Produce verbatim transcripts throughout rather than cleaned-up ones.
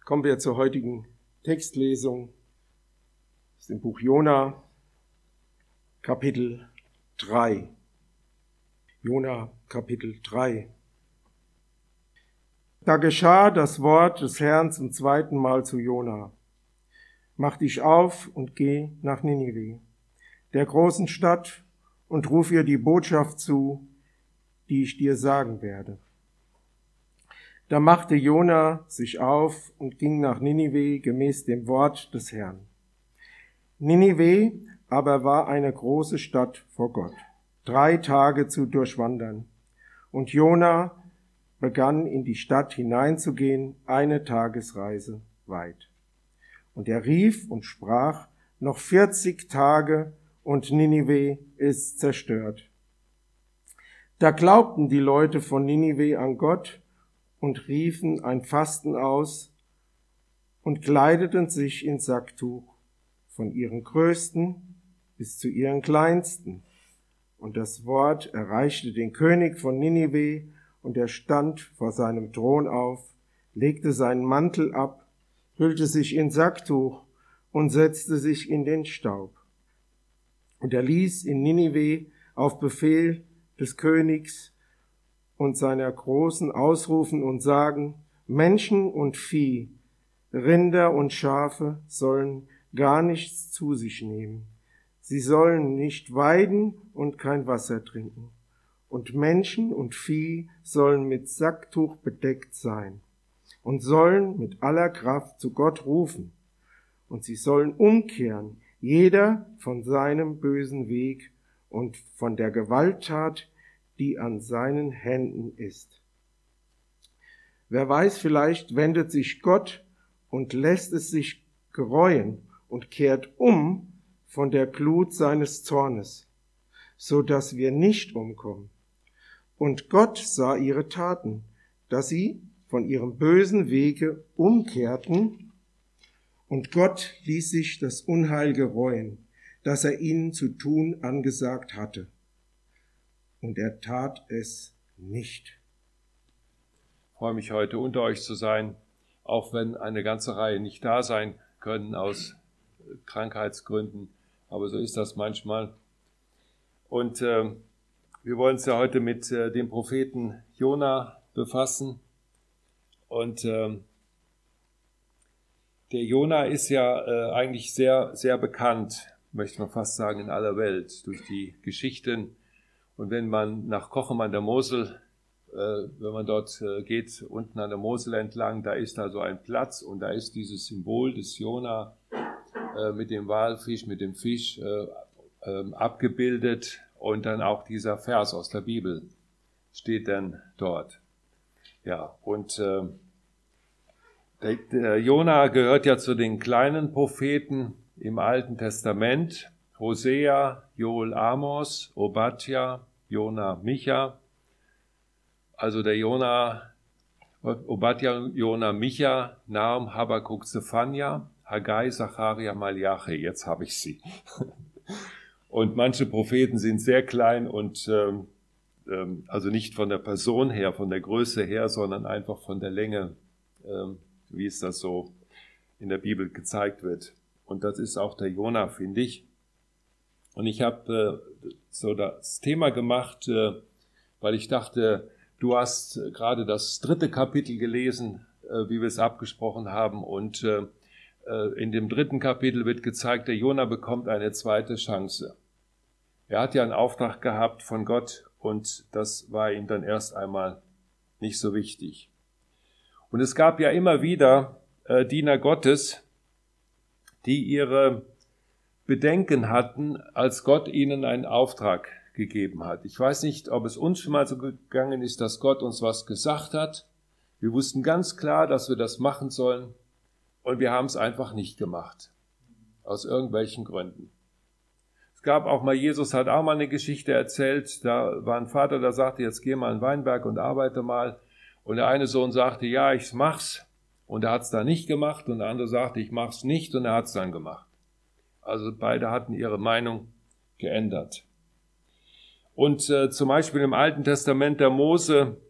Kommen wir zur heutigen Textlesung aus dem Buch Jona, Kapitel drei. Jona, Kapitel drei. Da geschah das Wort des Herrn zum zweiten Mal zu Jona. Mach dich auf und geh nach Ninive, der großen Stadt, und ruf ihr die Botschaft zu, die ich dir sagen werde. Da machte Jona sich auf und ging nach Ninive gemäß dem Wort des Herrn. Ninive aber war eine große Stadt vor Gott, drei Tage zu durchwandern. Und Jona begann in die Stadt hineinzugehen, eine Tagesreise weit. Und er rief und sprach, noch vierzig Tage und Ninive ist zerstört. Da glaubten die Leute von Ninive an Gott und riefen ein Fasten aus und kleideten sich in Sacktuch, von ihren Größten bis zu ihren Kleinsten. Und das Wort erreichte den König von Ninive, und er stand vor seinem Thron auf, legte seinen Mantel ab, hüllte sich in Sacktuch und setzte sich in den Staub. Und er ließ in Ninive auf Befehl des Königs und seiner Großen ausrufen und sagen, Menschen und Vieh, Rinder und Schafe sollen gar nichts zu sich nehmen. Sie sollen nicht weiden und kein Wasser trinken. Und Menschen und Vieh sollen mit Sacktuch bedeckt sein und sollen mit aller Kraft zu Gott rufen. Und sie sollen umkehren, jeder von seinem bösen Weg und von der Gewalttat, die an seinen Händen ist. Wer weiß, vielleicht wendet sich Gott und lässt es sich gereuen und kehrt um von der Glut seines Zornes, so dass wir nicht umkommen. Und Gott sah ihre Taten, dass sie von ihrem bösen Wege umkehrten, und Gott ließ sich das Unheil gereuen, das er ihnen zu tun angesagt hatte. Und er tat es nicht. Ich freue mich, heute unter euch zu sein, auch wenn eine ganze Reihe nicht da sein können aus Krankheitsgründen. Aber so ist das manchmal. Und äh, wir wollen uns ja heute mit äh, dem Propheten Jona befassen. Und äh, der Jona ist ja äh, eigentlich sehr, sehr bekannt, möchte man fast sagen, in aller Welt durch die Geschichten. Und wenn man nach Kochem an der Mosel, äh, wenn man dort äh, geht, unten an der Mosel entlang, da ist da so ein Platz und da ist dieses Symbol des Jona äh, mit dem Walfisch, mit dem Fisch äh, äh, abgebildet und dann auch dieser Vers aus der Bibel steht dann dort. Ja, und äh, der, der Jona gehört ja zu den kleinen Propheten im Alten Testament. Hosea, Joel, Amos, Obadja, Jona, Micha. Also der Jona, Obadja, Jona, Micha, Nahum, Habakuk, Zephania, Haggai, Zacharia, Malachi. Jetzt habe ich sie. Und manche Propheten sind sehr klein und ähm, ähm, also nicht von der Person her, von der Größe her, sondern einfach von der Länge, ähm, wie es das so in der Bibel gezeigt wird. Und das ist auch der Jona, finde ich. Und ich habe äh, so das Thema gemacht, äh, weil ich dachte, du hast äh, gerade das dritte Kapitel gelesen, äh, wie wir es abgesprochen haben. Und äh, äh, in dem dritten Kapitel wird gezeigt, der Jona bekommt eine zweite Chance. Er hat ja einen Auftrag gehabt von Gott und das war ihm dann erst einmal nicht so wichtig. Und es gab ja immer wieder äh, Diener Gottes, die ihre Bedenken hatten, als Gott ihnen einen Auftrag gegeben hat. Ich weiß nicht, ob es uns schon mal so gegangen ist, dass Gott uns was gesagt hat. Wir wussten ganz klar, dass wir das machen sollen und wir haben es einfach nicht gemacht. Aus irgendwelchen Gründen. Es gab auch mal, Jesus hat auch mal eine Geschichte erzählt, da war ein Vater, der sagte, jetzt geh mal in den Weinberg und arbeite mal. Und der eine Sohn sagte, ja, ich mach's. Und er hat's dann nicht gemacht und der andere sagte, ich mach's nicht und er hat's dann gemacht. Also beide hatten ihre Meinung geändert. Und äh, zum Beispiel im Alten Testament der Mose,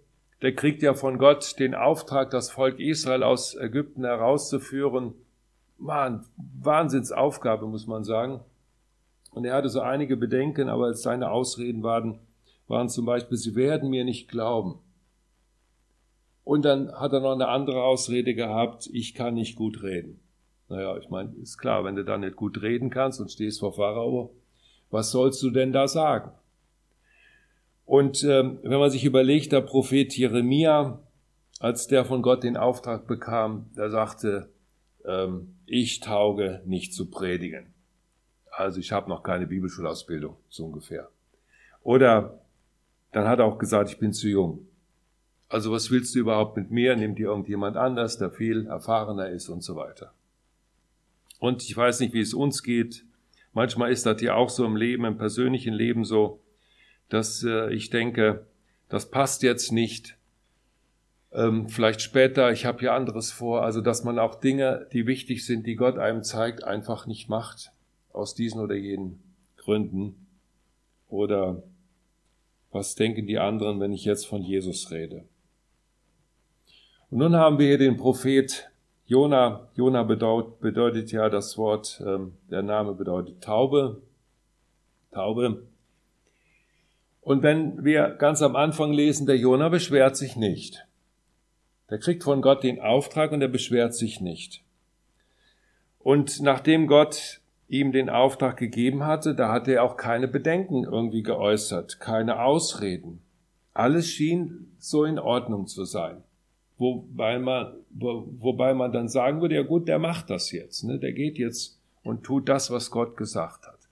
der kriegt ja von Gott den Auftrag, das Volk Israel aus Ägypten herauszuführen. Mann, Wahnsinnsaufgabe, muss man sagen. Und er hatte so einige Bedenken, aber seine Ausreden waren, waren zum Beispiel, sie werden mir nicht glauben. Und dann hat er noch eine andere Ausrede gehabt, ich kann nicht gut reden. Naja, ich meine, ist klar, wenn du da nicht gut reden kannst und stehst vor Pharao, was sollst du denn da sagen? Und ähm, wenn man sich überlegt, der Prophet Jeremia, als der von Gott den Auftrag bekam, der sagte, ähm, ich tauge nicht zu predigen. Also ich habe noch keine Bibelschulausbildung, so ungefähr. Oder dann hat er auch gesagt, ich bin zu jung. Also was willst du überhaupt mit mir? Nimm dir irgendjemand anders, der viel erfahrener ist und so weiter. Und ich weiß nicht, wie es uns geht. Manchmal ist das ja auch so im Leben, im persönlichen Leben so, dass äh, ich denke, das passt jetzt nicht. Ähm, vielleicht später, ich habe hier anderes vor. Also dass man auch Dinge, die wichtig sind, die Gott einem zeigt, einfach nicht macht. Aus diesen oder jenen Gründen. Oder was denken die anderen, wenn ich jetzt von Jesus rede? Und nun haben wir hier den Prophet Jona. Jona bedeutet, bedeutet ja das Wort, ähm, der Name bedeutet Taube. Taube. Und wenn wir ganz am Anfang lesen, der Jona beschwert sich nicht. Der kriegt von Gott den Auftrag und er beschwert sich nicht. Und nachdem Gott ihm den Auftrag gegeben hatte, da hat er auch keine Bedenken irgendwie geäußert, keine Ausreden. Alles schien so in Ordnung zu sein. Wobei man, wo, wobei man dann sagen würde, ja gut, der macht das jetzt, ne? Der geht jetzt und tut das, was Gott gesagt hat.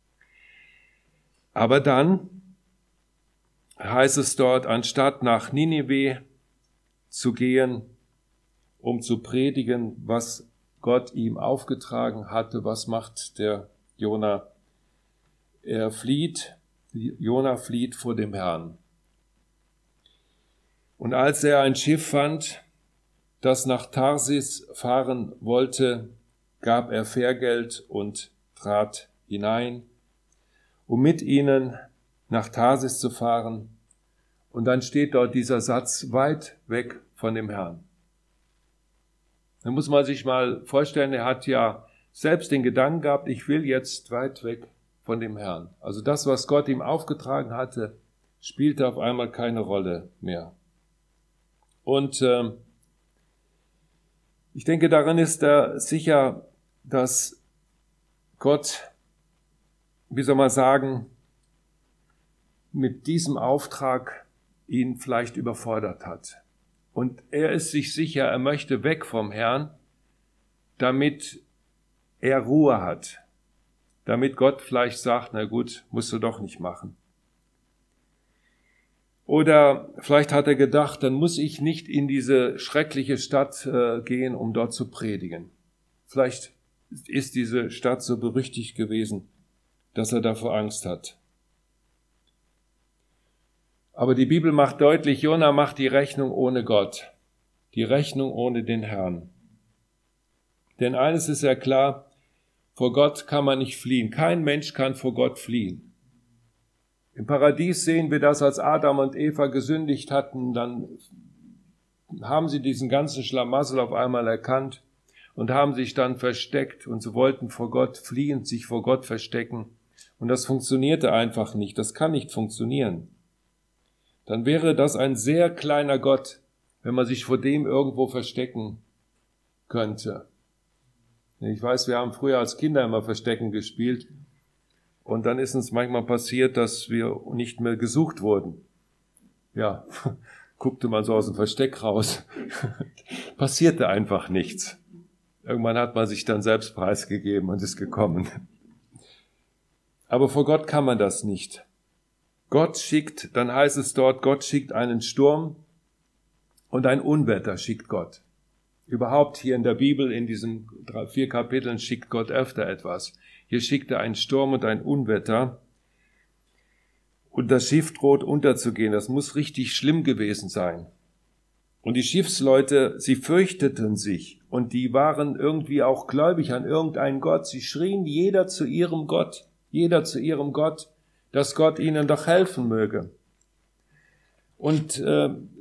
Aber dann heißt es dort, anstatt nach Ninive zu gehen, um zu predigen, was Gott ihm aufgetragen hatte, was macht der Jona? Er flieht, Jona flieht vor dem Herrn. Und als er ein Schiff fand, das nach Tarsis fahren wollte, gab er Fährgeld und trat hinein, um mit ihnen nach Tarsis zu fahren. Und dann steht dort dieser Satz, weit weg von dem Herrn. Da muss man sich mal vorstellen, er hat ja selbst den Gedanken gehabt, ich will jetzt weit weg von dem Herrn. Also das, was Gott ihm aufgetragen hatte, spielte auf einmal keine Rolle mehr. Und äh, ich denke, darin ist er sicher, dass Gott, wie soll man sagen, mit diesem Auftrag ihn vielleicht überfordert hat. Und er ist sich sicher, er möchte weg vom Herrn, damit er Ruhe hat. Damit Gott vielleicht sagt, na gut, musst du doch nicht machen. Oder vielleicht hat er gedacht, dann muss ich nicht in diese schreckliche Stadt äh, gehen, um dort zu predigen. Vielleicht ist diese Stadt so berüchtigt gewesen, dass er davor Angst hat. Aber die Bibel macht deutlich, Jona macht die Rechnung ohne Gott, die Rechnung ohne den Herrn. Denn eines ist ja klar, vor Gott kann man nicht fliehen. Kein Mensch kann vor Gott fliehen. Im Paradies sehen wir das, als Adam und Eva gesündigt hatten, dann haben sie diesen ganzen Schlamassel auf einmal erkannt und haben sich dann versteckt und sie wollten vor Gott fliehen, sich vor Gott verstecken. Und das funktionierte einfach nicht, das kann nicht funktionieren. Dann wäre das ein sehr kleiner Gott, wenn man sich vor dem irgendwo verstecken könnte. Ich weiß, wir haben früher als Kinder immer Verstecken gespielt und dann ist uns manchmal passiert, dass wir nicht mehr gesucht wurden. Ja, guckte man so aus dem Versteck raus. Passierte einfach nichts. Irgendwann hat man sich dann selbst preisgegeben und ist gekommen. Aber vor Gott kann man das nicht. Gott schickt, dann heißt es dort, Gott schickt einen Sturm und ein Unwetter schickt Gott. Überhaupt hier in der Bibel, in diesen drei, vier Kapiteln, schickt Gott öfter etwas. Hier schickt er einen Sturm und ein Unwetter. Und das Schiff droht unterzugehen. Das muss richtig schlimm gewesen sein. Und die Schiffsleute, sie fürchteten sich. Und die waren irgendwie auch gläubig an irgendeinen Gott. Sie schrien jeder zu ihrem Gott, jeder zu ihrem Gott, dass Gott ihnen doch helfen möge. Und äh,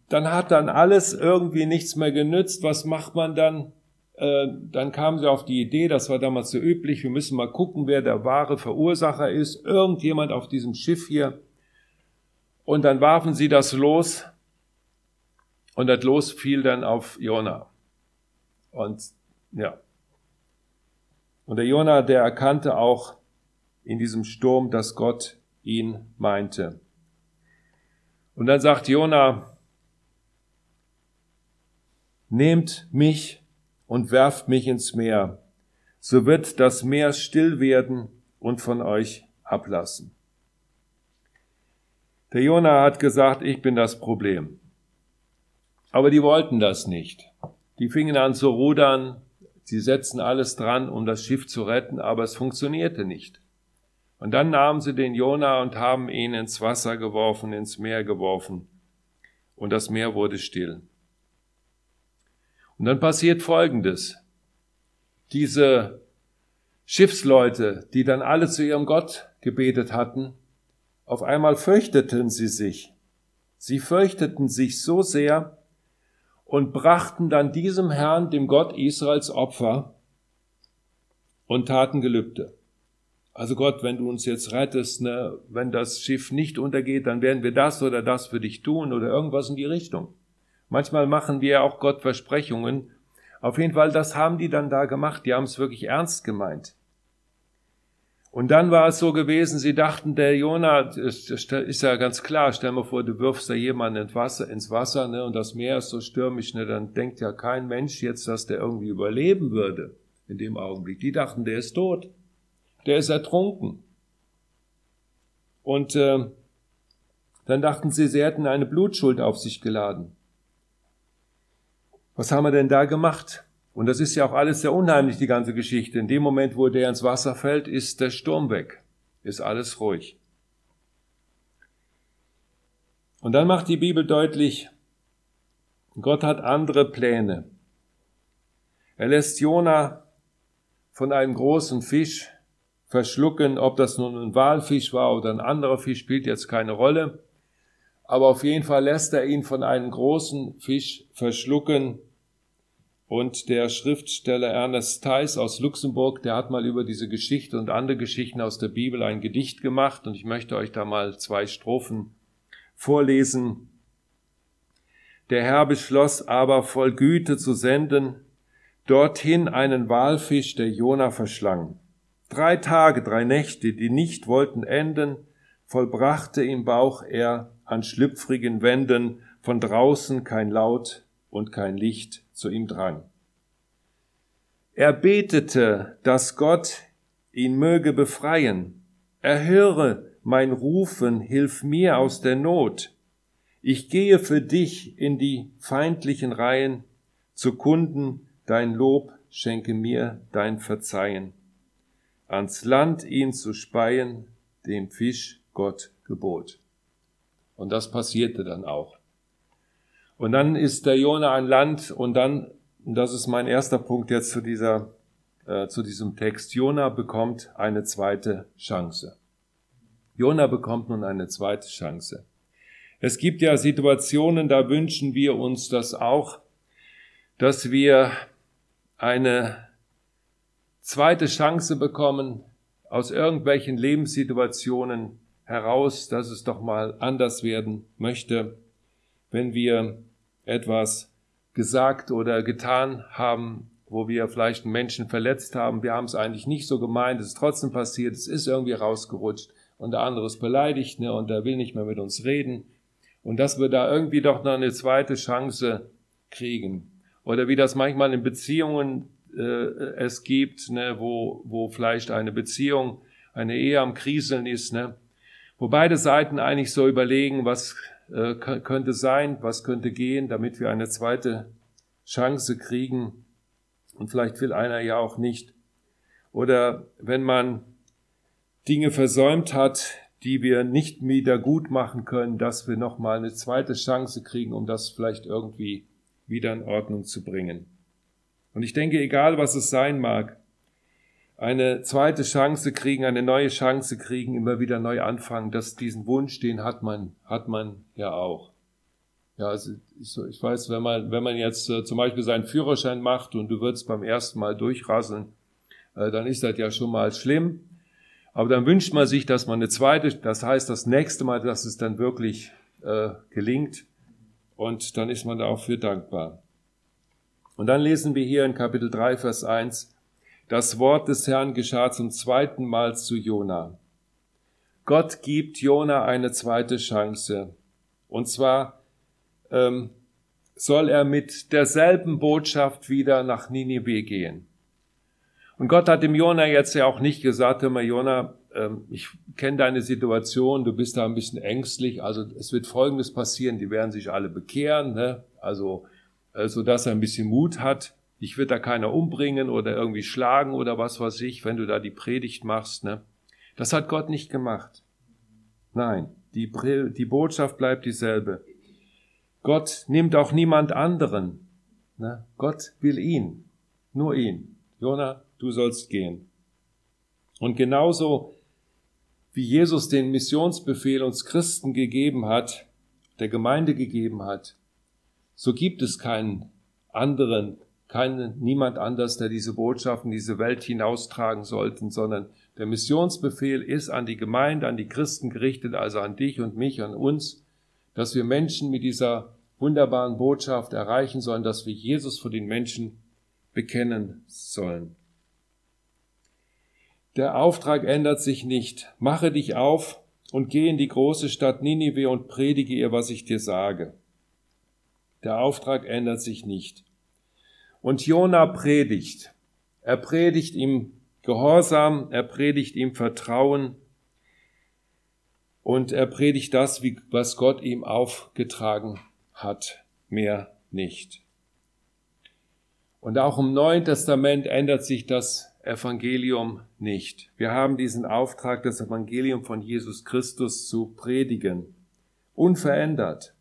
dann hat dann alles irgendwie nichts mehr genützt. Was macht man dann? Äh, dann kamen sie auf die Idee, das war damals so üblich, wir müssen mal gucken, wer der wahre Verursacher ist. Irgendjemand auf diesem Schiff hier. Und dann warfen sie das Los. Und das Los fiel dann auf Jona. Und ja. Und der Jona, der erkannte auch in diesem Sturm, dass Gott ihn meinte. Und dann sagt Jona, nehmt mich und werft mich ins Meer, so wird das Meer still werden und von euch ablassen. Der Jona hat gesagt, ich bin das Problem. Aber die wollten das nicht. Die fingen an zu rudern, sie setzten alles dran, um das Schiff zu retten, aber es funktionierte nicht. Und dann nahmen sie den Jona und haben ihn ins Wasser geworfen, ins Meer geworfen. Und das Meer wurde still. Und dann passiert Folgendes. Diese Schiffsleute, die dann alle zu ihrem Gott gebetet hatten, auf einmal fürchteten sie sich. Sie fürchteten sich so sehr und brachten dann diesem Herrn, dem Gott Israels, Opfer und taten Gelübde. Also Gott, wenn du uns jetzt rettest, ne, wenn das Schiff nicht untergeht, dann werden wir das oder das für dich tun oder irgendwas in die Richtung. Manchmal machen wir auch Gott Versprechungen. Auf jeden Fall, das haben die dann da gemacht. Die haben es wirklich ernst gemeint. Und dann war es so gewesen, sie dachten, der Jona, ist, ist ja ganz klar, stell mal vor, du wirfst da jemanden ins Wasser, ins Wasser, ne, und das Meer ist so stürmisch, ne, dann denkt ja kein Mensch jetzt, dass der irgendwie überleben würde in dem Augenblick. Die dachten, der ist tot, der ist ertrunken. Und äh, dann dachten sie, sie hätten eine Blutschuld auf sich geladen. Was haben wir denn da gemacht? Und das ist ja auch alles sehr unheimlich, die ganze Geschichte. In dem Moment, wo der ins Wasser fällt, ist der Sturm weg. Ist alles ruhig. Und dann macht die Bibel deutlich, Gott hat andere Pläne. Er lässt Jona von einem großen Fisch verschlucken, ob das nun ein Walfisch war oder ein anderer Fisch, spielt jetzt keine Rolle. Aber auf jeden Fall lässt er ihn von einem großen Fisch verschlucken. Und der Schriftsteller Ernest Theis aus Luxemburg, der hat mal über diese Geschichte und andere Geschichten aus der Bibel ein Gedicht gemacht. Und ich möchte euch da mal zwei Strophen vorlesen. Der Herr beschloss aber voll Güte zu senden, dorthin einen Walfisch, der Jona verschlang. Drei Tage, drei Nächte, die nicht wollten enden, vollbrachte im Bauch er an schlüpfrigen Wänden, von draußen kein Laut und kein Licht zu ihm drang. Er betete, dass Gott ihn möge befreien. Erhöre mein Rufen, hilf mir aus der Not. Ich gehe für dich in die feindlichen Reihen, zu Kunden dein Lob, schenke mir dein Verzeihen. Ans Land ihn zu speien, dem Fisch Gott gebot. Und das passierte dann auch. Und dann ist der Jona an Land und dann, und das ist mein erster Punkt jetzt zu dieser, äh, zu diesem Text, Jona bekommt eine zweite Chance. Jona bekommt nun eine zweite Chance. Es gibt ja Situationen, da wünschen wir uns das auch, dass wir eine zweite Chance bekommen aus irgendwelchen Lebenssituationen heraus, dass es doch mal anders werden möchte, wenn wir etwas gesagt oder getan haben, wo wir vielleicht einen Menschen verletzt haben. Wir haben es eigentlich nicht so gemeint, es ist trotzdem passiert, es ist irgendwie rausgerutscht und der andere ist beleidigt, ne, und der will nicht mehr mit uns reden. Und dass wir da irgendwie doch noch eine zweite Chance kriegen. Oder wie das manchmal in Beziehungen äh, es gibt, ne, wo, wo vielleicht eine Beziehung, eine Ehe am Kriseln ist, ne, wo beide Seiten eigentlich so überlegen, was äh, k- könnte sein, was könnte gehen, damit wir eine zweite Chance kriegen. Und vielleicht will einer ja auch nicht. Oder wenn man Dinge versäumt hat, die wir nicht wieder gut machen können, dass wir nochmal eine zweite Chance kriegen, um das vielleicht irgendwie wieder in Ordnung zu bringen. Und ich denke, egal was es sein mag, eine zweite Chance kriegen, eine neue Chance kriegen, immer wieder neu anfangen, dass diesen Wunsch, den hat man, hat man ja auch. Ja, also ich, ich weiß, wenn man, wenn man jetzt äh, zum Beispiel seinen Führerschein macht und du würdest beim ersten Mal durchrasseln, äh, dann ist das ja schon mal schlimm. Aber dann wünscht man sich, dass man eine zweite, das heißt das nächste Mal, dass es dann wirklich äh, gelingt. Und dann ist man dafür dankbar. Und dann lesen wir hier in Kapitel drei, Vers eins, das Wort des Herrn geschah zum zweiten Mal zu Jona. Gott gibt Jona eine zweite Chance. Und zwar ähm, soll er mit derselben Botschaft wieder nach Ninive gehen. Und Gott hat dem Jona jetzt ja auch nicht gesagt, hör mal Jona, ähm, ich kenne deine Situation, du bist da ein bisschen ängstlich, also es wird Folgendes passieren, die werden sich alle bekehren, ne? Also äh, so dass er ein bisschen Mut hat. Dich wird da keiner umbringen oder irgendwie schlagen oder was weiß ich, wenn du da die Predigt machst. Ne? Das hat Gott nicht gemacht. Nein, die, Pre- die Botschaft bleibt dieselbe. Gott nimmt auch niemand anderen. Ne? Gott will ihn, nur ihn. Jona, du sollst gehen. Und genauso wie Jesus den Missionsbefehl uns Christen gegeben hat, der Gemeinde gegeben hat, so gibt es keinen anderen, keinen, niemand anders, der diese Botschaft in diese Welt hinaustragen sollte, sondern der Missionsbefehl ist an die Gemeinde, an die Christen gerichtet, also an dich und mich, an uns, dass wir Menschen mit dieser wunderbaren Botschaft erreichen sollen, dass wir Jesus vor den Menschen bekennen sollen. Der Auftrag ändert sich nicht. Mache dich auf und geh in die große Stadt Ninive und predige ihr, was ich dir sage. Der Auftrag ändert sich nicht. Und Jona predigt. Er predigt ihm Gehorsam, er predigt ihm Vertrauen und er predigt das, was Gott ihm aufgetragen hat, mehr nicht. Und auch im Neuen Testament ändert sich das Evangelium nicht. Wir haben diesen Auftrag, das Evangelium von Jesus Christus zu predigen. Unverändert.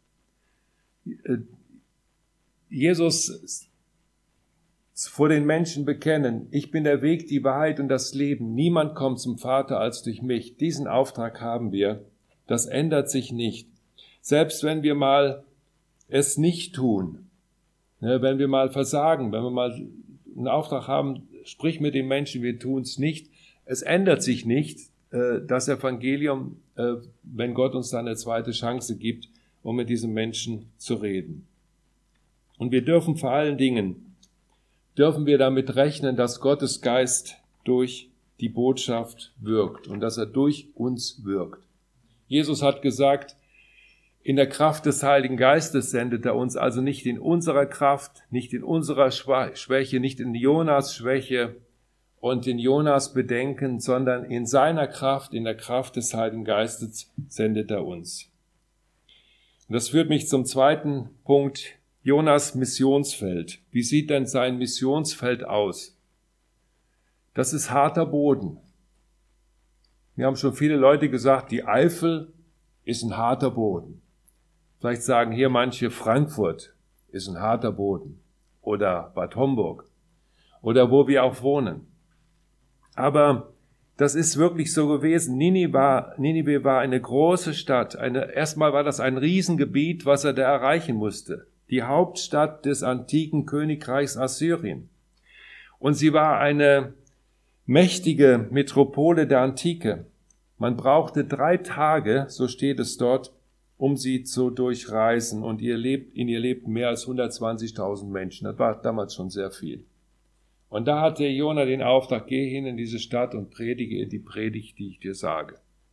Jesus vor den Menschen bekennen, ich bin der Weg, die Wahrheit und das Leben. Niemand kommt zum Vater als durch mich. Diesen Auftrag haben wir. Das ändert sich nicht. Selbst wenn wir mal es nicht tun, wenn wir mal versagen, wenn wir mal einen Auftrag haben, sprich mit den Menschen, wir tun es nicht. Es ändert sich nicht, das Evangelium, wenn Gott uns dann eine zweite Chance gibt, um mit diesen Menschen zu reden. Und wir dürfen vor allen Dingen, dürfen wir damit rechnen, dass Gottes Geist durch die Botschaft wirkt und dass er durch uns wirkt. Jesus hat gesagt, in der Kraft des Heiligen Geistes sendet er uns, also nicht in unserer Kraft, nicht in unserer Schwäche, nicht in Jonas Schwäche und in Jonas Bedenken, sondern in seiner Kraft, in der Kraft des Heiligen Geistes sendet er uns. Und das führt mich zum zweiten Punkt, Jonas Missionsfeld. Wie sieht denn sein Missionsfeld aus? Das ist harter Boden. Wir haben schon viele Leute gesagt, die Eifel ist ein harter Boden. Vielleicht sagen hier manche, Frankfurt ist ein harter Boden oder Bad Homburg oder wo wir auch wohnen. Aber das ist wirklich so gewesen. Ninive war, Ninive war eine große Stadt. Eine, erstmal war das ein Riesengebiet, was er da erreichen musste. Die Hauptstadt des antiken Königreichs Assyrien. Und sie war eine mächtige Metropole der Antike. Man brauchte drei Tage, so steht es dort, um sie zu durchreisen. Und ihr lebt, in ihr lebten mehr als hundertzwanzigtausend Menschen. Das war damals schon sehr viel. Und da hatte Jona den Auftrag, geh hin in diese Stadt und predige die Predigt, die ich dir sage.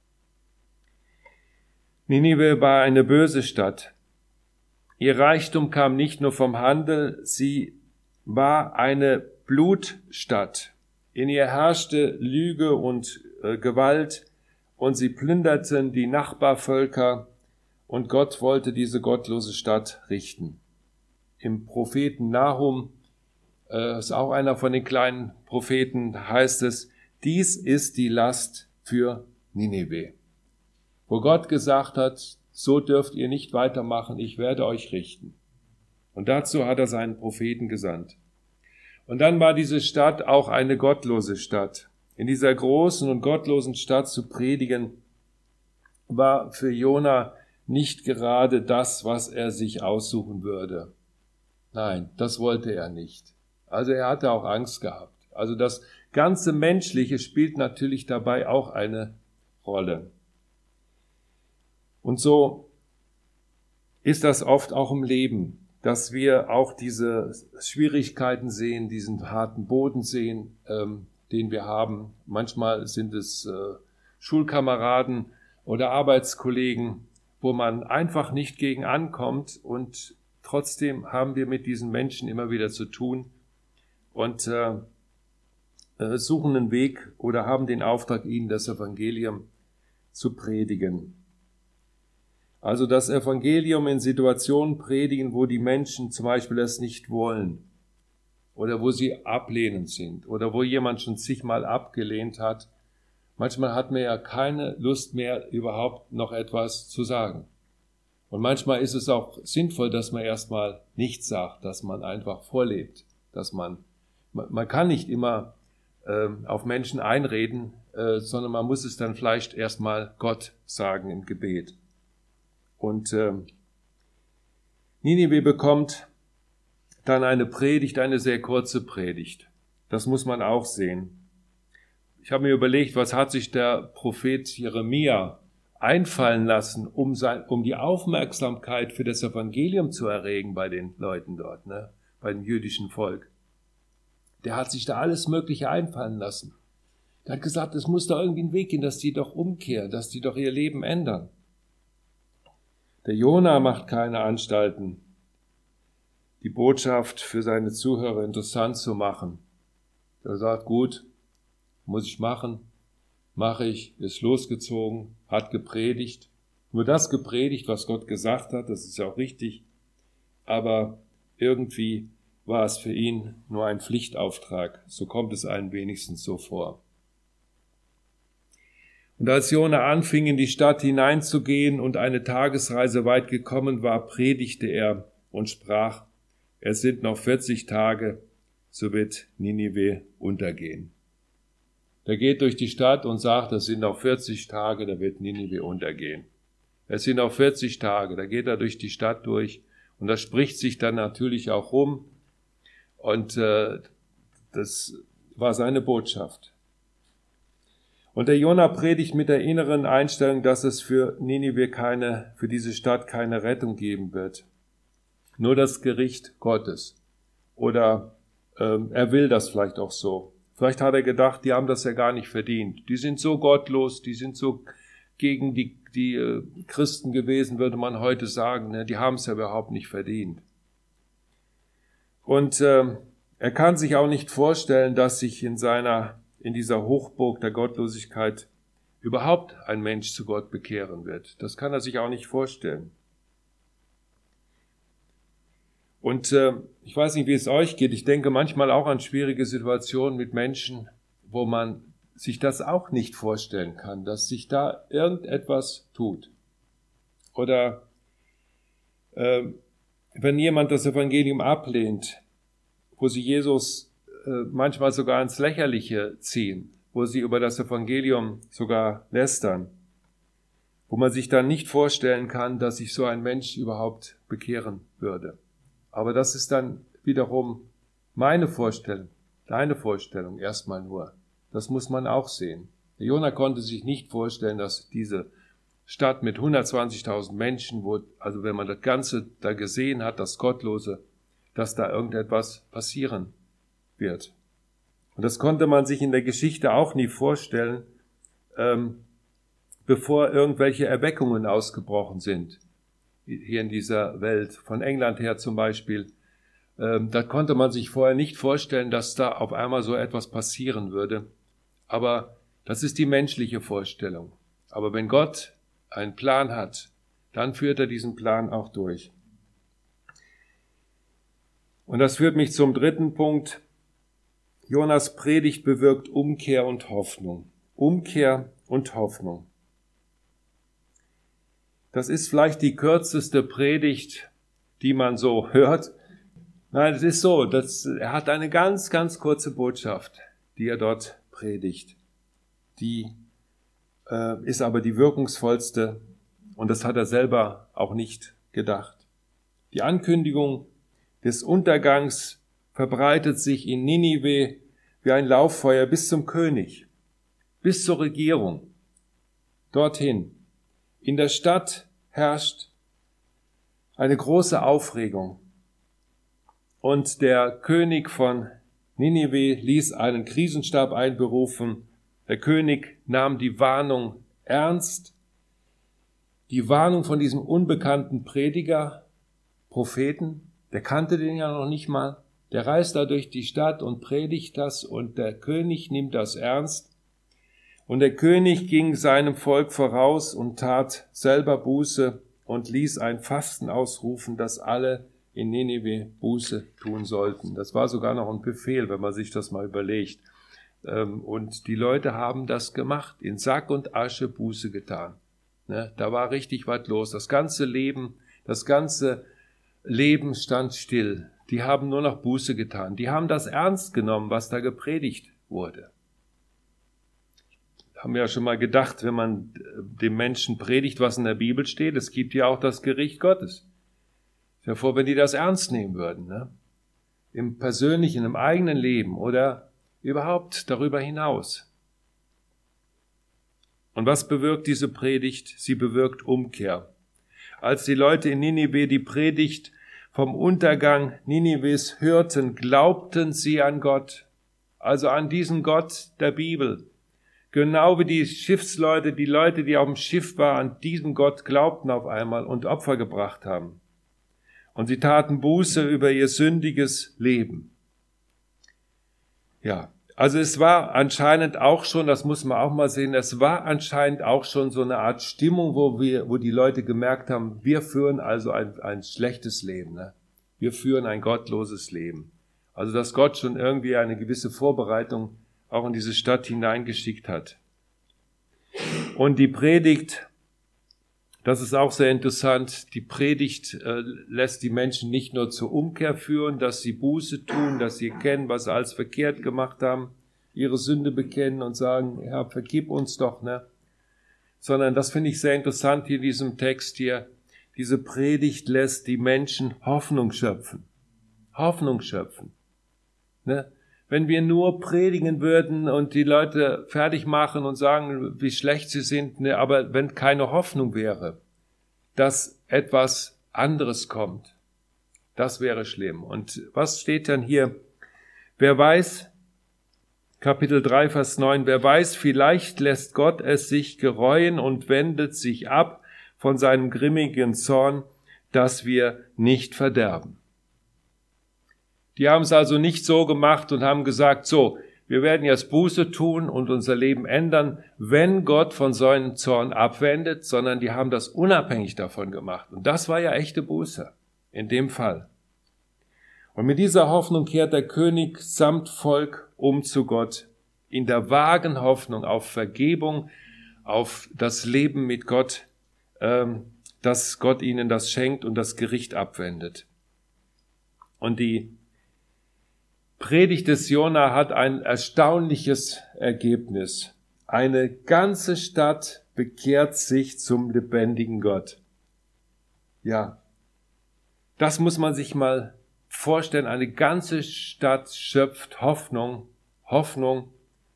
Ninive war eine böse Stadt. Ihr Reichtum kam nicht nur vom Handel, sie war eine Blutstadt. In ihr herrschte Lüge und äh, Gewalt und sie plünderten die Nachbarvölker und Gott wollte diese gottlose Stadt richten. Im Propheten Nahum, äh, ist auch einer von den kleinen Propheten, heißt es, dies ist die Last für Ninive. Wo Gott gesagt hat, so dürft ihr nicht weitermachen, ich werde euch richten. Und dazu hat er seinen Propheten gesandt. Und dann war diese Stadt auch eine gottlose Stadt. In dieser großen und gottlosen Stadt zu predigen, war für Jona nicht gerade das, was er sich aussuchen würde. Nein, das wollte er nicht. Also er hatte auch Angst gehabt. Also das ganze Menschliche spielt natürlich dabei auch eine Rolle. Und so ist das oft auch im Leben, dass wir auch diese Schwierigkeiten sehen, diesen harten Boden sehen, ähm, den wir haben. Manchmal sind es äh, Schulkameraden oder Arbeitskollegen, wo man einfach nicht gegen ankommt, und trotzdem haben wir mit diesen Menschen immer wieder zu tun und äh, suchen einen Weg oder haben den Auftrag, ihnen das Evangelium zu predigen. Also das Evangelium in Situationen predigen, wo die Menschen zum Beispiel es nicht wollen oder wo sie ablehnend sind oder wo jemand schon zigmal abgelehnt hat. Manchmal hat man ja keine Lust mehr, überhaupt noch etwas zu sagen. Und manchmal ist es auch sinnvoll, dass man erstmal nichts sagt, dass man einfach vorlebt, dass man, man kann nicht immer äh, auf Menschen einreden, äh, sondern man muss es dann vielleicht erstmal Gott sagen im Gebet. Und äh, Ninive bekommt dann eine Predigt, eine sehr kurze Predigt. Das muss man auch sehen. Ich habe mir überlegt, was hat sich der Prophet Jeremia einfallen lassen, um, sein, um die Aufmerksamkeit für das Evangelium zu erregen bei den Leuten dort, ne, bei dem jüdischen Volk. Der hat sich da alles Mögliche einfallen lassen. Der hat gesagt, es muss da irgendwie einen Weg gehen, dass die doch umkehren, dass die doch ihr Leben ändern. Der Jona macht keine Anstalten, die Botschaft für seine Zuhörer interessant zu machen. Er sagt, gut, muss ich machen, mache ich, ist losgezogen, hat gepredigt. Nur das gepredigt, was Gott gesagt hat, das ist ja auch richtig. Aber irgendwie war es für ihn nur ein Pflichtauftrag. So kommt es einem wenigstens so vor. Und als Jona anfing, in die Stadt hineinzugehen und eine Tagesreise weit gekommen war, predigte er und sprach, es sind noch vierzig Tage, so wird Ninive untergehen. Der geht durch die Stadt und sagt, es sind noch vierzig Tage, da wird Ninive untergehen. Es sind noch vierzig Tage, da geht er durch die Stadt durch und das spricht sich dann natürlich auch rum. Und äh, das war seine Botschaft. Und der Jona predigt mit der inneren Einstellung, dass es für Ninive keine, für diese Stadt keine Rettung geben wird. Nur das Gericht Gottes. Oder ähm, er will das vielleicht auch so. Vielleicht hat er gedacht, die haben das ja gar nicht verdient. Die sind so gottlos, die sind so gegen die, die äh, Christen gewesen, würde man heute sagen. Ne? Die haben es ja überhaupt nicht verdient. Und äh, er kann sich auch nicht vorstellen, dass sich in seiner, in dieser Hochburg der Gottlosigkeit überhaupt ein Mensch zu Gott bekehren wird. Das kann er sich auch nicht vorstellen. Und äh, ich weiß nicht, wie es euch geht. Ich denke manchmal auch an schwierige Situationen mit Menschen, wo man sich das auch nicht vorstellen kann, dass sich da irgendetwas tut. Oder äh, wenn jemand das Evangelium ablehnt, wo sie Jesus äh, manchmal sogar ins Lächerliche ziehen, wo sie über das Evangelium sogar lästern, wo man sich dann nicht vorstellen kann, dass sich so ein Mensch überhaupt bekehren würde. Aber das ist dann wiederum meine Vorstellung, deine Vorstellung erstmal nur. Das muss man auch sehen. Der Jona konnte sich nicht vorstellen, dass diese Stadt mit hundertzwanzigtausend Menschen, wo, also wenn man das Ganze da gesehen hat, das Gottlose, dass da irgendetwas passieren wird. Und das konnte man sich in der Geschichte auch nie vorstellen, ähm, bevor irgendwelche Erweckungen ausgebrochen sind. Hier in dieser Welt, von England her zum Beispiel, ähm, da konnte man sich vorher nicht vorstellen, dass da auf einmal so etwas passieren würde. Aber das ist die menschliche Vorstellung. Aber wenn Gott einen Plan hat, dann führt er diesen Plan auch durch. Und das führt mich zum dritten Punkt. Jonas Predigt bewirkt Umkehr und Hoffnung. Umkehr und Hoffnung. Das ist vielleicht die kürzeste Predigt, die man so hört. Nein, es ist so, dass er hat eine ganz, ganz kurze Botschaft, die er dort predigt. Die äh, ist aber die wirkungsvollste Und das hat er selber auch nicht gedacht. Die Ankündigung des Untergangs verbreitet sich in Ninive wie ein Lauffeuer bis zum König, bis zur Regierung, dorthin. In der Stadt herrscht eine große Aufregung. Und der König von Ninive ließ einen Krisenstab einberufen. Der König nahm die Warnung ernst. Die Warnung von diesem unbekannten Prediger, Propheten, der kannte den ja noch nicht mal. Der reist da durch die Stadt und predigt das und der König nimmt das ernst. Und der König ging seinem Volk voraus und tat selber Buße und ließ ein Fasten ausrufen, dass alle in Ninive Buße tun sollten. Das war sogar noch ein Befehl, wenn man sich das mal überlegt. Und die Leute haben das gemacht, in Sack und Asche Buße getan. Da war richtig was los. Das ganze Leben, das ganze Leben stand still. Die haben nur noch Buße getan. Die haben das ernst genommen, was da gepredigt wurde. Haben wir ja schon mal gedacht, wenn man dem Menschen predigt, was in der Bibel steht, es gibt ja auch das Gericht Gottes. Stell dir vor, wenn die das ernst nehmen würden, ne? Im persönlichen, im eigenen Leben oder überhaupt darüber hinaus. Und was bewirkt diese Predigt? Sie bewirkt Umkehr. Als die Leute in Ninive die Predigt vom Untergang Ninives hörten, glaubten sie an Gott, also an diesen Gott der Bibel. Genau wie die Schiffsleute, die Leute, die auf dem Schiff waren, an diesen Gott glaubten auf einmal und Opfer gebracht haben. Und sie taten Buße über ihr sündiges Leben. Ja, also es war anscheinend auch schon, das muss man auch mal sehen, es war anscheinend auch schon so eine Art Stimmung, wo wir, wo die Leute gemerkt haben, wir führen also ein, ein schlechtes Leben, ne? Wir führen ein gottloses Leben. Also dass Gott schon irgendwie eine gewisse Vorbereitung auch in diese Stadt hineingeschickt hat. Und die Predigt, das ist auch sehr interessant, die Predigt äh, lässt die Menschen nicht nur zur Umkehr führen, dass sie Buße tun, dass sie erkennen, was sie alles verkehrt gemacht haben, ihre Sünde bekennen und sagen, Herr, vergib uns doch, ne? Sondern das finde ich sehr interessant hier in diesem Text hier. Diese Predigt lässt die Menschen Hoffnung schöpfen. Hoffnung schöpfen. Ne? Wenn wir nur predigen würden und die Leute fertig machen und sagen, wie schlecht sie sind, ne, aber wenn keine Hoffnung wäre, dass etwas anderes kommt, das wäre schlimm. Und was steht dann hier? Wer weiß, Kapitel drei, Vers neun, wer weiß, vielleicht lässt Gott es sich gereuen und wendet sich ab von seinem grimmigen Zorn, dass wir nicht verderben. Die haben es also nicht so gemacht und haben gesagt, so, wir werden jetzt Buße tun und unser Leben ändern, wenn Gott von seinem Zorn abwendet, sondern die haben das unabhängig davon gemacht. Und das war ja echte Buße, in dem Fall. Und mit dieser Hoffnung kehrt der König samt Volk um zu Gott, in der vagen Hoffnung auf Vergebung, auf das Leben mit Gott, ähm, dass Gott ihnen das schenkt und das Gericht abwendet. Und die Predigt des Jona hat ein erstaunliches Ergebnis. Eine ganze Stadt bekehrt sich zum lebendigen Gott. Ja, das muss man sich mal vorstellen. Eine ganze Stadt schöpft Hoffnung, Hoffnung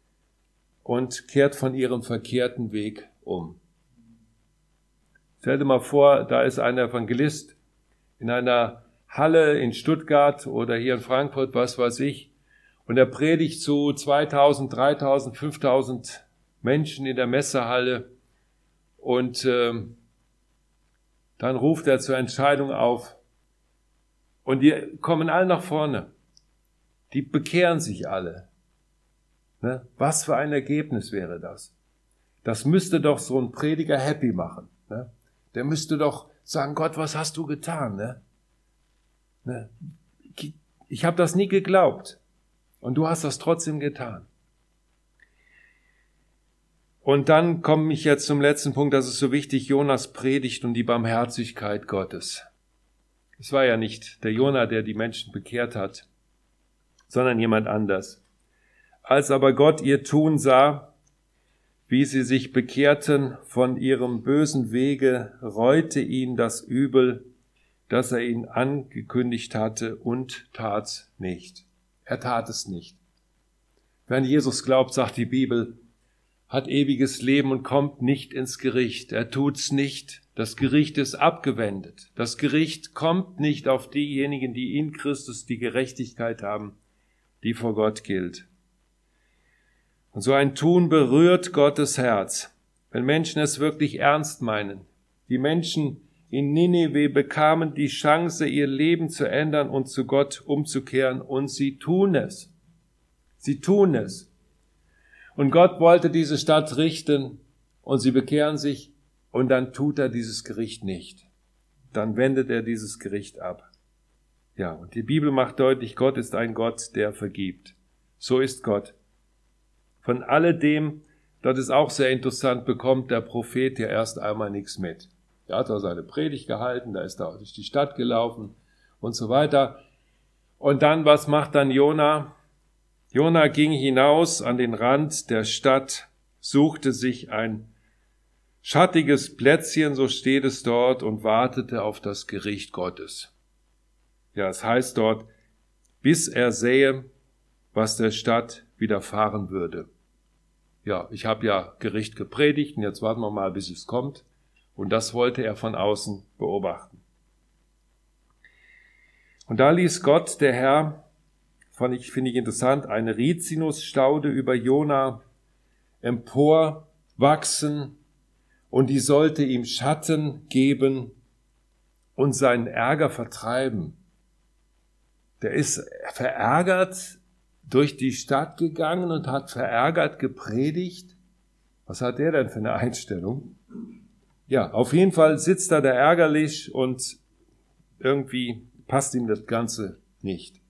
und kehrt von ihrem verkehrten Weg um. Stell dir mal vor, da ist ein Evangelist in einer Halle in Stuttgart oder hier in Frankfurt, was weiß ich, und er predigt zu zweitausend, dreitausend, fünftausend Menschen in der Messehalle und ähm, dann ruft er zur Entscheidung auf und die kommen alle nach vorne. Die bekehren sich alle. Ne? Was für ein Ergebnis wäre das? Das müsste doch so ein Prediger happy machen. Ne? Der müsste doch sagen, Gott, was hast du getan? Ne? Ne? Ich habe das nie geglaubt und du hast das trotzdem getan. Und dann komme ich jetzt zum letzten Punkt, das ist so wichtig, Jonas Predigt und die Barmherzigkeit Gottes. Es war ja nicht der Jona, der die Menschen bekehrt hat, sondern jemand anders. Als aber Gott ihr Tun sah, wie sie sich bekehrten von ihrem bösen Wege, reute ihn das Übel, das er ihnen angekündigt hatte, und tat's nicht. Er tat es nicht. Wer an Jesus glaubt, sagt die Bibel, hat ewiges Leben und kommt nicht ins Gericht. Er tut's nicht. Das Gericht ist abgewendet. Das Gericht kommt nicht auf diejenigen, die in Christus die Gerechtigkeit haben, die vor Gott gilt. Und so ein Tun berührt Gottes Herz, wenn Menschen es wirklich ernst meinen. Die Menschen in Ninive bekamen die Chance, ihr Leben zu ändern und zu Gott umzukehren, und sie tun es. Sie tun es. Und Gott wollte diese Stadt richten, und sie bekehren sich, und dann tut er dieses Gericht nicht. Dann wendet er dieses Gericht ab. Ja, und die Bibel macht deutlich, Gott ist ein Gott, der vergibt. So ist Gott. Von alledem, das ist auch sehr interessant, bekommt der Prophet ja erst einmal nichts mit. Er hat da seine Predigt gehalten, da ist er durch die Stadt gelaufen und so weiter. Und dann, was macht dann Jona? Jona ging hinaus an den Rand der Stadt, suchte sich ein schattiges Plätzchen, so steht es dort, und wartete auf das Gericht Gottes. Ja, es heißt dort, bis er sähe, was der Stadt widerfahren würde. Ja, ich habe ja Gericht gepredigt und jetzt warten wir mal, bis es kommt. Und das wollte er von außen beobachten. Und da ließ Gott, der Herr, fand ich, finde ich interessant, eine Rizinusstaude über Jona emporwachsen, und die sollte ihm Schatten geben und seinen Ärger vertreiben. Der ist verärgert durch die Stadt gegangen und hat verärgert gepredigt. Was hat der denn für eine Einstellung? Ja, auf jeden Fall sitzt er da ärgerlich und irgendwie passt ihm das Ganze nicht.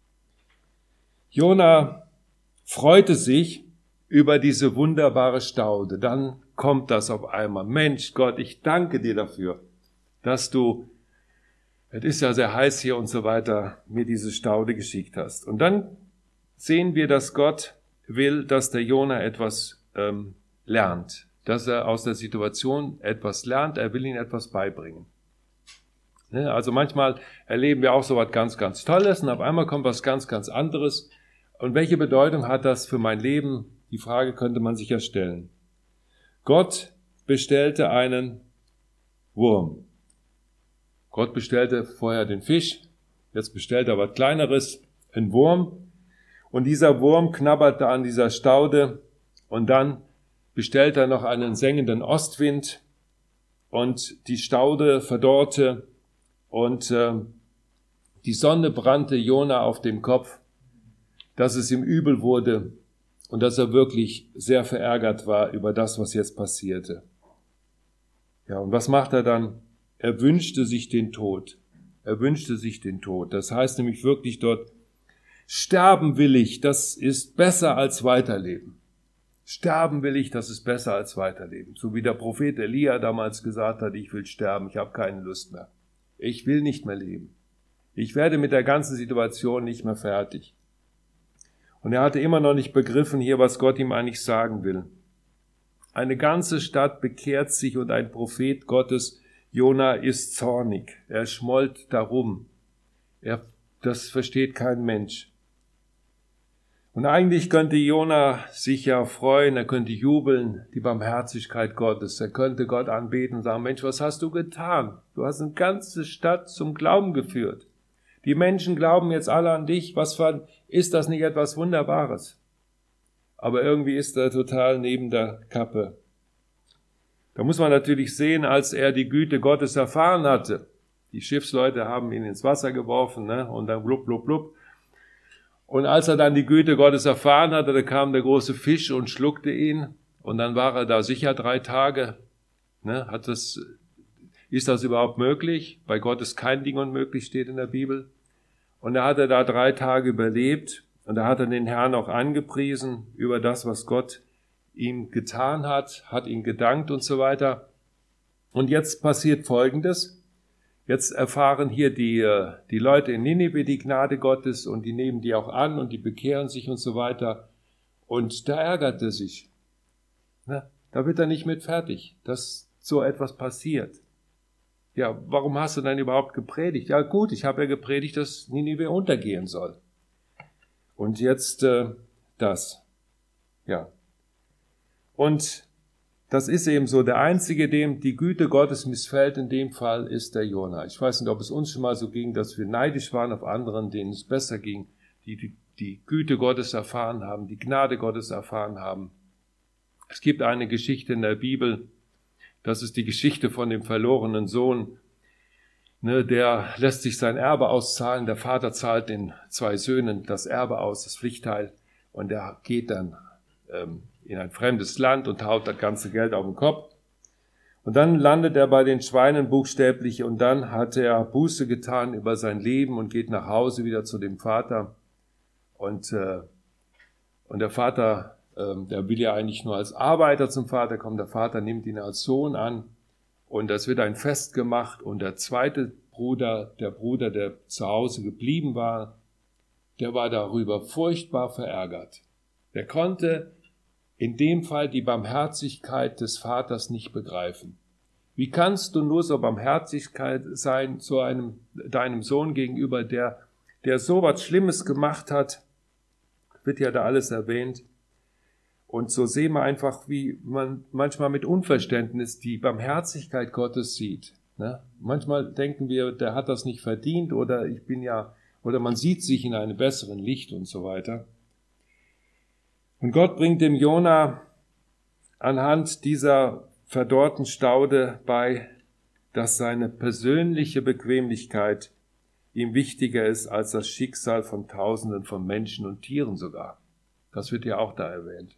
Jona freute sich über diese wunderbare Staude. Dann kommt das auf einmal. Mensch, Gott, ich danke dir dafür, dass du, es ist ja sehr heiß hier und so weiter, mir diese Staude geschickt hast. Und dann sehen wir, dass Gott will, dass der Jona etwas ähm, lernt, dass er aus der Situation etwas lernt, er will ihm etwas beibringen. Ne? Also manchmal erleben wir auch so was ganz, ganz Tolles und auf einmal kommt was ganz, ganz anderes. Und welche Bedeutung hat das für mein Leben? Die Frage könnte man sich ja stellen. Gott bestellte einen Wurm. Gott bestellte vorher den Fisch, jetzt bestellt er was Kleineres, einen Wurm. Und dieser Wurm knabberte an dieser Staude und dann bestellt er noch einen sengenden Ostwind und die Staude verdorrte und äh, die Sonne brannte Jona auf dem Kopf, dass es ihm übel wurde und dass er wirklich sehr verärgert war über das, was jetzt passierte. Ja, und was macht er dann? Er wünschte sich den Tod. Er wünschte sich den Tod. Das heißt nämlich wirklich dort, sterben will ich, das ist besser als weiterleben. Sterben will ich, das ist besser als weiterleben. So wie der Prophet Elia damals gesagt hat, ich will sterben, ich habe keine Lust mehr. Ich will nicht mehr leben. Ich werde mit der ganzen Situation nicht mehr fertig. Und er hatte immer noch nicht begriffen hier, was Gott ihm eigentlich sagen will. Eine ganze Stadt bekehrt sich und ein Prophet Gottes, Jona, ist zornig. Er schmollt darum. Er, das versteht kein Mensch. Und eigentlich könnte Jona sich ja freuen, er könnte jubeln, die Barmherzigkeit Gottes. Er könnte Gott anbeten und sagen, Mensch, was hast du getan? Du hast eine ganze Stadt zum Glauben geführt. Die Menschen glauben jetzt alle an dich. Was für, ist das nicht etwas Wunderbares? Aber irgendwie ist er total neben der Kappe. Da muss man natürlich sehen, als er die Güte Gottes erfahren hatte. Die Schiffsleute haben ihn ins Wasser geworfen, ne? Und dann blub, blub, blub. Und als er dann die Güte Gottes erfahren hatte, da kam der große Fisch und schluckte ihn. Und dann war er da sicher drei Tage. Ne? Hat das, ist das überhaupt möglich? Bei Gott ist kein Ding unmöglich, steht in der Bibel. Und da hat er da drei Tage überlebt. Und da hat er den Herrn auch angepriesen über das, was Gott ihm getan hat, hat ihn gedankt und so weiter. Und jetzt passiert Folgendes. Jetzt erfahren hier die, die Leute in Ninive die Gnade Gottes und die nehmen die auch an und die bekehren sich und so weiter. Und da ärgert er sich. Ne? Da wird er nicht mit fertig, dass so etwas passiert. Ja, warum hast du denn überhaupt gepredigt? Ja gut, ich habe ja gepredigt, dass Ninive untergehen soll. Und jetzt äh, das. Ja. Und das ist eben so, der Einzige, dem die Güte Gottes missfällt, in dem Fall ist der Jona. Ich weiß nicht, ob es uns schon mal so ging, dass wir neidisch waren auf anderen, denen es besser ging, die die, die Güte Gottes erfahren haben, die Gnade Gottes erfahren haben. Es gibt eine Geschichte in der Bibel, das ist die Geschichte von dem verlorenen Sohn. Ne, der lässt sich sein Erbe auszahlen, der Vater zahlt den zwei Söhnen das Erbe aus, das Pflichtteil, und er geht dann ähm, in ein fremdes Land und haut das ganze Geld auf den Kopf. Und dann landet er bei den Schweinen buchstäblich und dann hat er Buße getan über sein Leben und geht nach Hause wieder zu dem Vater. Und, äh, und der Vater, äh, der will ja eigentlich nur als Arbeiter zum Vater kommen, der Vater nimmt ihn als Sohn an und es wird ein Fest gemacht und der zweite Bruder, der Bruder, der zu Hause geblieben war, der war darüber furchtbar verärgert. Der konnte in dem Fall die Barmherzigkeit des Vaters nicht begreifen. Wie kannst du nur so barmherzigkeit sein zu einem, deinem Sohn gegenüber, der, der so was Schlimmes gemacht hat? Wird ja da alles erwähnt. Und so sehen wir einfach, wie man manchmal mit Unverständnis die Barmherzigkeit Gottes sieht. Ne? Manchmal denken wir, der hat das nicht verdient oder ich bin ja, oder man sieht sich in einem besseren Licht und so weiter. Und Gott bringt dem Jona anhand dieser verdorrten Staude bei, dass seine persönliche Bequemlichkeit ihm wichtiger ist als das Schicksal von Tausenden von Menschen und Tieren sogar. Das wird ja auch da erwähnt.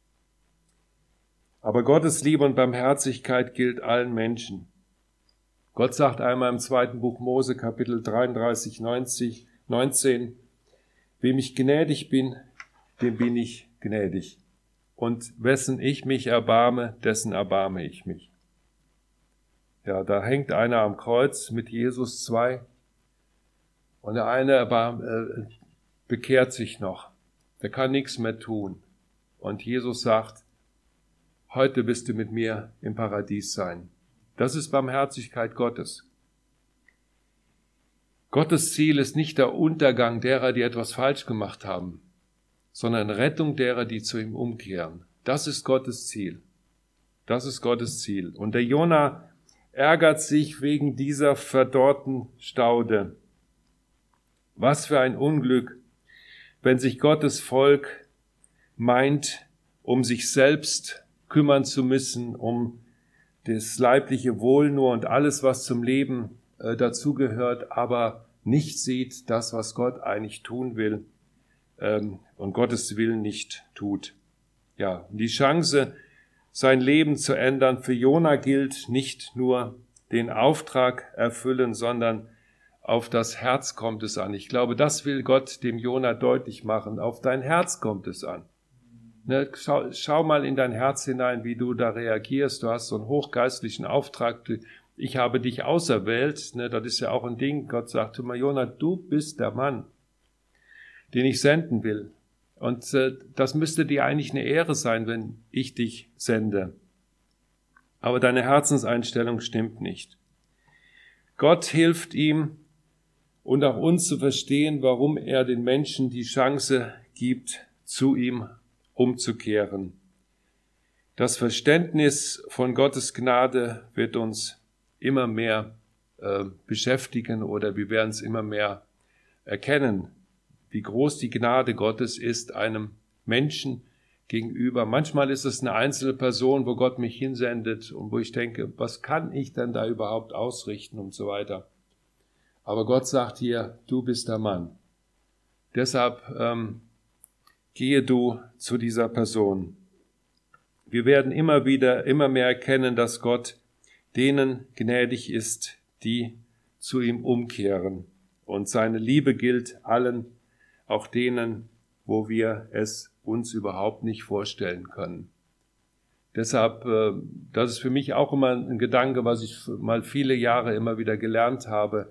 Aber Gottes Liebe und Barmherzigkeit gilt allen Menschen. Gott sagt einmal im zweiten Buch Mose, Kapitel dreiunddreißig, neunzehn, wem ich gnädig bin, dem bin ich gnädig. Und wessen ich mich erbarme, dessen erbarme ich mich. Ja, da hängt einer am Kreuz mit Jesus zwei und der eine erbarm, äh, bekehrt sich noch. Der kann nichts mehr tun. Und Jesus sagt, heute bist du mit mir im Paradies sein. Das ist Barmherzigkeit Gottes. Gottes Ziel ist nicht der Untergang derer, die etwas falsch gemacht haben, sondern Rettung derer, die zu ihm umkehren. Das ist Gottes Ziel. Das ist Gottes Ziel. Und der Jona ärgert sich wegen dieser verdorrten Staude. Was für ein Unglück, wenn sich Gottes Volk meint, um sich selbst kümmern zu müssen, um das leibliche Wohl nur und alles, was zum Leben äh, dazugehört, aber nicht sieht das, was Gott eigentlich tun will ähm, und Gottes Willen nicht tut. Ja, die Chance, sein Leben zu ändern, für Jona gilt nicht nur den Auftrag erfüllen, sondern auf das Herz kommt es an. Ich glaube, das will Gott dem Jona deutlich machen. Auf dein Herz kommt es an. Ne, schau, schau mal in dein Herz hinein, wie du da reagierst. Du hast so einen hochgeistlichen Auftrag. Ich habe dich auserwählt. Ne, das ist ja auch ein Ding. Gott sagte mal, Jona, du bist der Mann, den ich senden will. Und äh, das müsste dir eigentlich eine Ehre sein, wenn ich dich sende. Aber deine Herzenseinstellung stimmt nicht. Gott hilft ihm und auch uns zu verstehen, warum er den Menschen die Chance gibt, zu ihm umzukehren. Das Verständnis von Gottes Gnade wird uns immer mehr äh, beschäftigen oder wir werden es immer mehr erkennen, wie groß die Gnade Gottes ist einem Menschen gegenüber. Manchmal ist es eine einzelne Person, wo Gott mich hinsendet und wo ich denke, was kann ich denn da überhaupt ausrichten und so weiter. Aber Gott sagt hier, du bist der Mann. Deshalb ähm, gehe du zu dieser Person. Wir werden immer wieder, immer mehr erkennen, dass Gott denen gnädig ist, die zu ihm umkehren. Und seine Liebe gilt allen, auch denen, wo wir es uns überhaupt nicht vorstellen können. Deshalb, das ist für mich auch immer ein Gedanke, was ich mal viele Jahre immer wieder gelernt habe.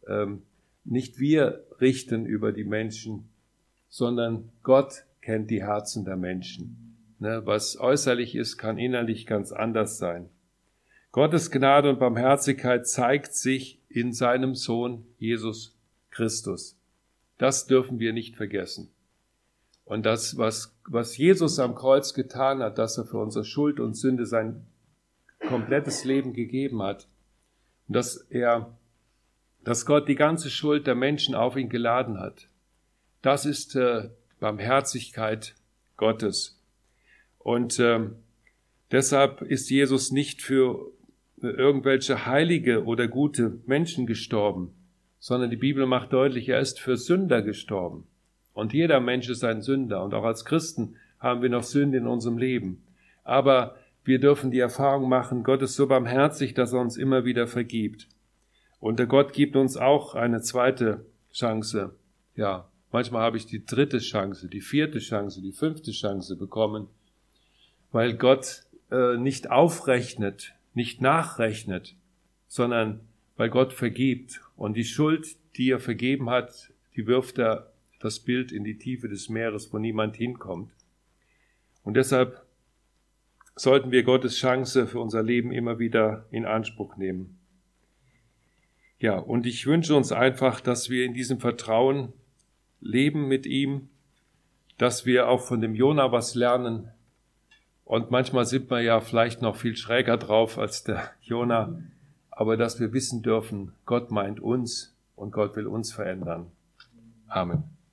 Nicht wir richten über die Menschen, sondern Gott kennt die Herzen der Menschen. Ne, was äußerlich ist, kann innerlich ganz anders sein. Gottes Gnade und Barmherzigkeit zeigt sich in seinem Sohn Jesus Christus. Das dürfen wir nicht vergessen. Und das, was, was Jesus am Kreuz getan hat, dass er für unsere Schuld und Sünde sein komplettes Leben gegeben hat, und dass er, dass Gott die ganze Schuld der Menschen auf ihn geladen hat, das ist äh, Barmherzigkeit Gottes. Und äh, deshalb ist Jesus nicht für irgendwelche heilige oder gute Menschen gestorben, sondern die Bibel macht deutlich, er ist für Sünder gestorben. Und jeder Mensch ist ein Sünder. Und auch als Christen haben wir noch Sünde in unserem Leben. Aber wir dürfen die Erfahrung machen, Gott ist so barmherzig, dass er uns immer wieder vergibt. Und der Gott gibt uns auch eine zweite Chance. Ja, manchmal habe ich die dritte Chance, die vierte Chance, die fünfte Chance bekommen, weil Gott äh, nicht aufrechnet, nicht nachrechnet, sondern weil Gott vergibt. Und die Schuld, die er vergeben hat, die wirft er das Bild in die Tiefe des Meeres, wo niemand hinkommt. Und deshalb sollten wir Gottes Chance für unser Leben immer wieder in Anspruch nehmen. Ja, und ich wünsche uns einfach, dass wir in diesem Vertrauen leben mit ihm, dass wir auch von dem Jona was lernen. Und manchmal sind wir ja vielleicht noch viel schräger drauf als der Jona, aber dass wir wissen dürfen, Gott meint uns und Gott will uns verändern. Amen.